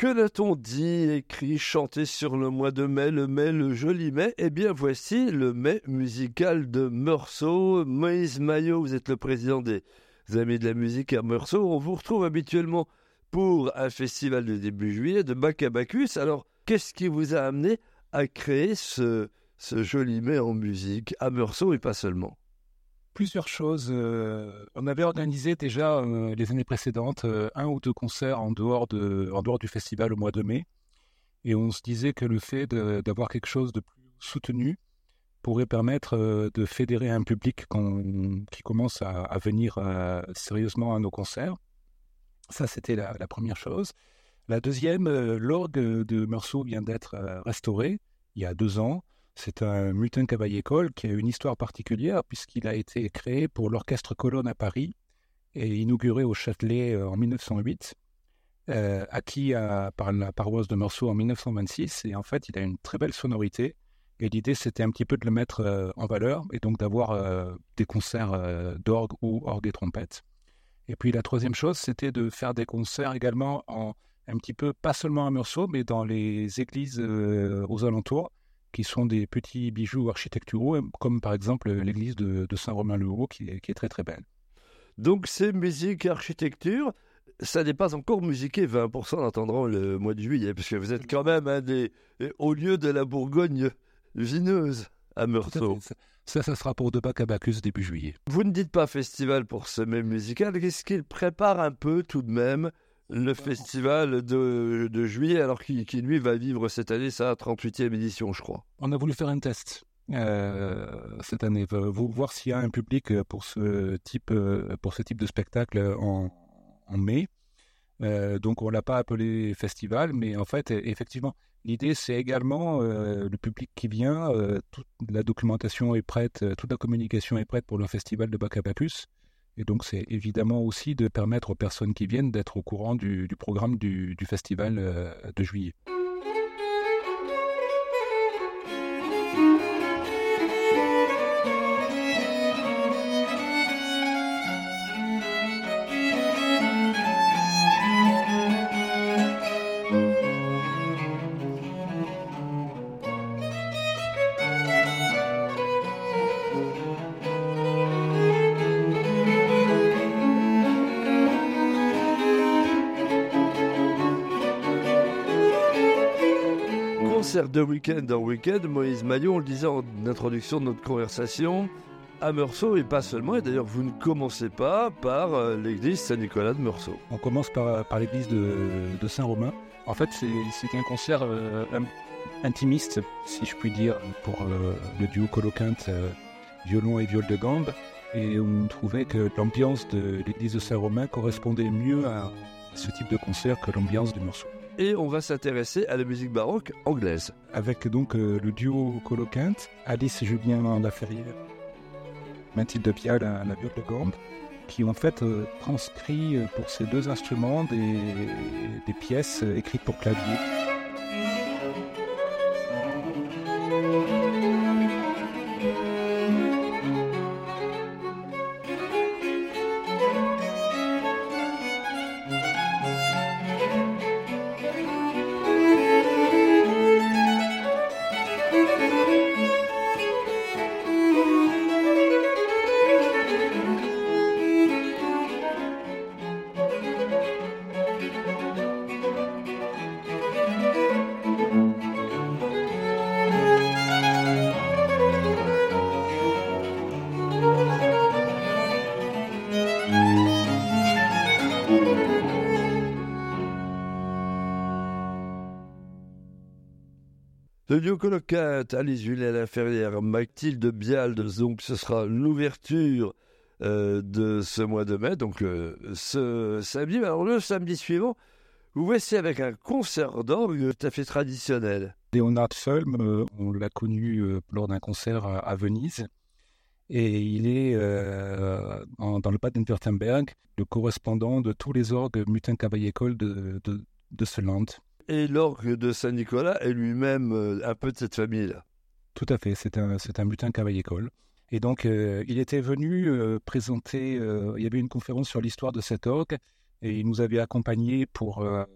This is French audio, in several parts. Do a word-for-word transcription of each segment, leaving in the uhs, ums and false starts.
Que n'a-t-on dit, écrit, chanté sur le mois de mai, le mai, le joli mai? Eh bien, voici le mai musical de Meursault. Moïse Maillot, vous êtes le président des Amis de la musique à Meursault. On vous retrouve habituellement pour un festival de début juillet de Bac à Bacchus. Alors, qu'est-ce qui vous a amené à créer ce, ce joli mai en musique à Meursault et pas seulement? Plusieurs choses. Euh, on avait organisé déjà euh, les années précédentes euh, un ou deux concerts en dehors, de, en dehors du festival au mois de mai. Et on se disait que le fait de, d'avoir quelque chose de plus soutenu pourrait permettre euh, de fédérer un public qui commence à, à venir euh, sérieusement à nos concerts. Ça, c'était la, la première chose. La deuxième, euh, l'orgue de Meursault vient d'être euh, restauré il y a deux ans. C'est un Mutin-Cavaillé-Coll qui a une histoire particulière puisqu'il a été créé pour l'Orchestre Colonne à Paris et inauguré au Châtelet en mille neuf cent huit, euh, acquis à, par la paroisse de Meursault en mille neuf cent vingt-six. Et en fait, il a une très belle sonorité. Et l'idée, c'était un petit peu de le mettre euh, en valeur et donc d'avoir euh, des concerts euh, d'orgue ou orgue et trompette. Et puis la troisième chose, c'était de faire des concerts également en, un petit peu, pas seulement à Meursault, mais dans les églises euh, aux alentours, qui sont des petits bijoux architecturaux, comme par exemple l'église de, de Saint-Romain-le-Haut, qui est, qui est très très belle. Donc c'est musique et architecture, ça n'est pas encore musiqué vingt pour cent en attendant le mois de juillet, parce que vous êtes quand même un des hauts lieux de la Bourgogne vineuse à Meursault. Ça, ça sera pour de Bac à Bacchus début juillet. Vous ne dites pas festival pour ce mai musical, qu'est-ce qu'il prépare un peu tout de même le festival de, de juillet, alors qui, qui lui va vivre cette année sa trente-huitième édition, je crois. On a voulu faire un test euh, cette année, voir s'il y a un public pour ce type, pour ce type de spectacle en, en mai. Euh, donc on ne l'a pas appelé festival, mais en fait, effectivement, l'idée c'est également euh, le public qui vient, euh, toute la documentation est prête, toute la communication est prête pour le festival de Bac à Bacchus. Et donc, c'est évidemment aussi de permettre aux personnes qui viennent d'être au courant du, du programme du, du festival euh, de juillet. Concert de week-end en week-end, Moïse Maillot, on le disait en introduction de notre conversation, à Meursault et pas seulement, et d'ailleurs vous ne commencez pas par euh, l'église Saint-Nicolas de Meursault. On commence par, par l'église de, de Saint-Romain. En fait, c'est, c'est un concert euh, intimiste, si je puis dire, pour euh, le duo Colo-Quinte, euh, violon et viole de gambe, et on trouvait que l'ambiance de l'église de Saint-Romain correspondait mieux à ce type de concert que l'ambiance de Meursault. Et on va s'intéresser à la musique baroque anglaise. Avec donc euh, le duo Colo-Quinte, Alice et Julien Laferrière, Mathilde Pial à la viole de gambe, qui ont en fait euh, transcrit euh, pour ces deux instruments des, des pièces euh, écrites pour clavier. Le duo Colo-Quinte, Alice Julien Laferrière, Mathilde Bial, donc ce sera l'ouverture euh, de ce mois de mai, donc euh, ce samedi. Alors le samedi suivant, vous voici avec un concert d'orgue tout à fait traditionnel. Leonard Sölm, euh, on l'a connu euh, lors d'un concert à, à Venise, et il est euh, en, dans le Bade-Württemberg le correspondant de tous les orgues Mutin-Cavaillé-Coll de, de, de ce land. Et l'orgue de Saint-Nicolas est lui-même euh, un peu de cette famille-là. Tout à fait, c'est un, c'est un Mutin-Cavaillé-Coll. Et donc, euh, il était venu euh, présenter, euh, il y avait une conférence sur l'histoire de cet orgue, et il nous avait accompagnés pour euh,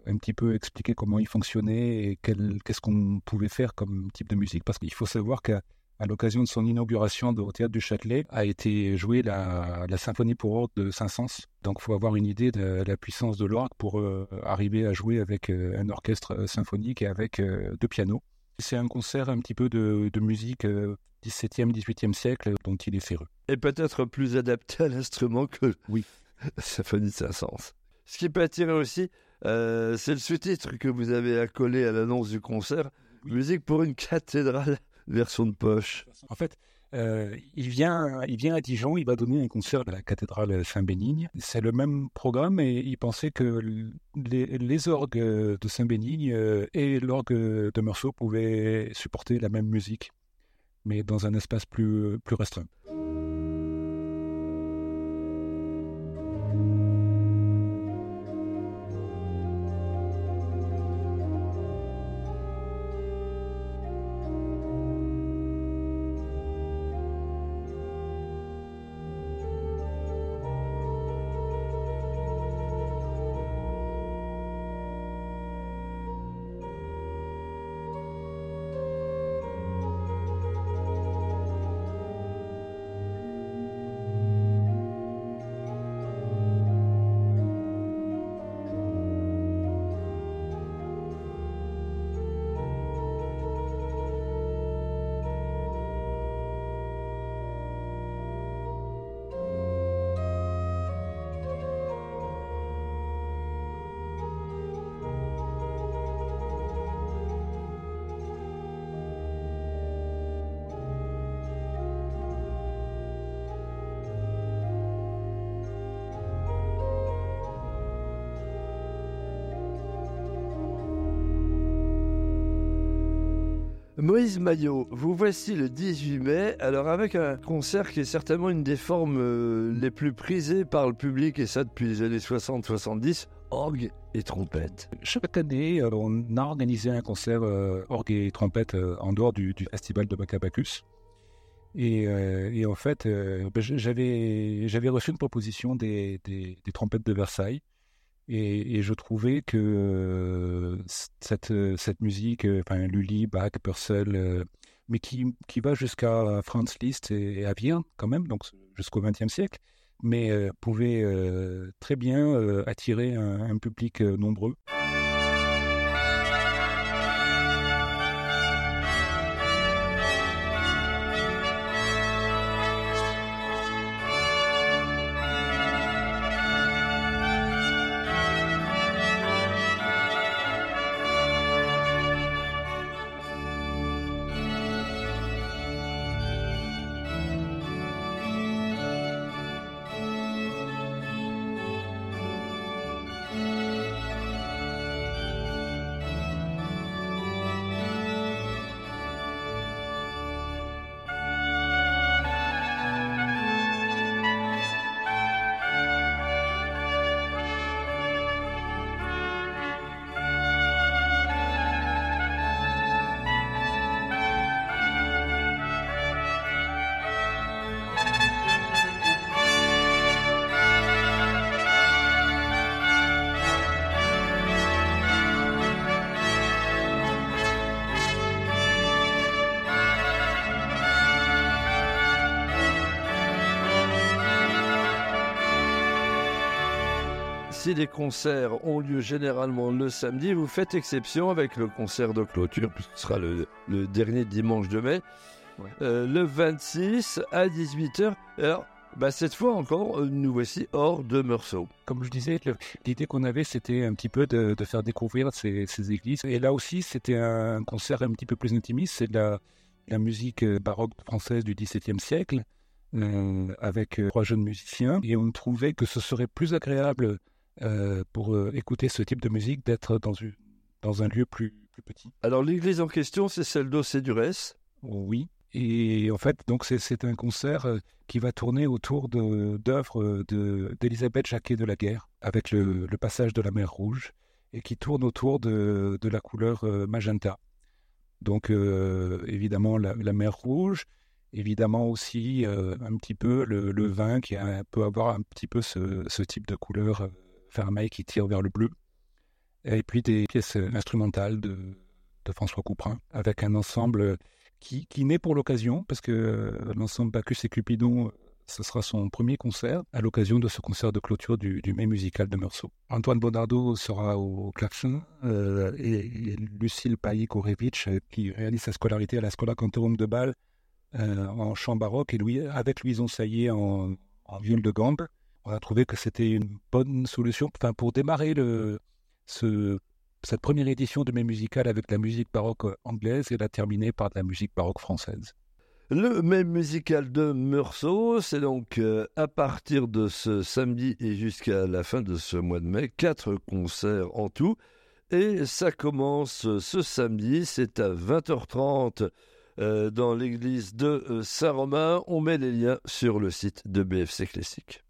un petit peu expliquer comment il fonctionnait et quel, qu'est-ce qu'on pouvait faire comme type de musique. Parce qu'il faut savoir qu'à à l'occasion de son inauguration au Théâtre du Châtelet, a été jouée la, la symphonie pour orgue de Saint-Saëns. Donc il faut avoir une idée de la puissance de l'orgue pour euh, arriver à jouer avec euh, un orchestre symphonique et avec euh, deux pianos. C'est un concert un petit peu de, de musique euh, dix-septième, dix-huitième siècle dont il est féru. Et peut-être plus adapté à l'instrument que oui. la symphonie de Saint-Saëns. Ce qui peut attirer aussi, euh, c'est le sous-titre que vous avez accolé à l'annonce du concert, oui. Musique pour une cathédrale. Version de poche. En fait, euh, il, vient, il vient à Dijon, il va donner un concert à la cathédrale Saint-Bénigne. C'est le même programme et il pensait que les, les orgues de Saint-Bénigne et l'orgue de Meursault pouvaient supporter la même musique, mais dans un espace plus, plus restreint. Moïse Maillot, vous voici le dix-huit mai, alors avec un concert qui est certainement une des formes euh, les plus prisées par le public, et ça depuis les années soixante soixante-dix, orgue et trompette. Chaque année, euh, on a organisé un concert euh, orgue et trompette euh, en dehors du, du festival de Bacabacus. Et, euh, et en fait, euh, ben, j'avais, j'avais reçu une proposition des, des, des trompettes de Versailles. Et, et je trouvais que euh, cette, cette musique, euh, enfin Lully, Bach, Purcell, euh, mais qui, qui va jusqu'à Franz Liszt et, et à Vienne quand même, donc jusqu'au vingtième siècle, mais euh, pouvait euh, très bien euh, attirer un, un public euh, nombreux. Si les concerts ont lieu généralement le samedi, vous faites exception avec le concert de clôture, puisque ce sera le, le dernier dimanche de mai, ouais. euh, le vingt-six à dix-huit heures. Alors, bah, cette fois encore, nous voici hors de Meursault. Comme je disais, le, l'idée qu'on avait, c'était un petit peu de, de faire découvrir ces, ces églises. Et là aussi, c'était un concert un petit peu plus intimiste. C'est de la, la musique baroque française du dix-septième siècle, euh, avec trois jeunes musiciens. Et on trouvait que ce serait plus agréable Euh, pour euh, écouter ce type de musique, d'être dans, une, dans un lieu plus, plus petit. Alors l'église en question, c'est celle d'Aussé-Durès ? Oui, et en fait, donc c'est, c'est un concert euh, qui va tourner autour de, d'œuvres de, d'Élisabeth Jacquet de la Guerre, avec le, le passage de la mer Rouge, et qui tourne autour de, de la couleur euh, magenta. Donc euh, évidemment la, la mer Rouge, évidemment aussi euh, un petit peu le, le vin qui a, peut avoir un petit peu ce, ce type de couleur euh, Vermeil qui tire vers le bleu. et puis des pièces instrumentales de, de François Couperin, avec un ensemble qui, qui naît pour l'occasion, parce que euh, l'ensemble Bacchus et Cupidon, ce sera son premier concert, à l'occasion de ce concert de clôture du, du Mai musical de Meursault. Antoine Bonardo sera au clavecin, euh, et, et Lucille Pailly-Korevitch, euh, qui réalise sa scolarité à la Schola Cantorum de Bâle, euh, en chant baroque, et Louis, avec Louison Saillé en, en viole de gambe. On a trouvé que c'était une bonne solution, enfin, pour démarrer le, ce, cette première édition de Mai musical avec la musique baroque anglaise et la terminer par de la musique baroque française. Le Mai musical de Meursault, c'est donc euh, à partir de ce samedi et jusqu'à la fin de ce mois de mai, quatre concerts en tout. Et ça commence ce samedi, c'est à vingt heures trente euh, dans l'église de euh, Saint-Romain. On met les liens sur le site de B F C Classique.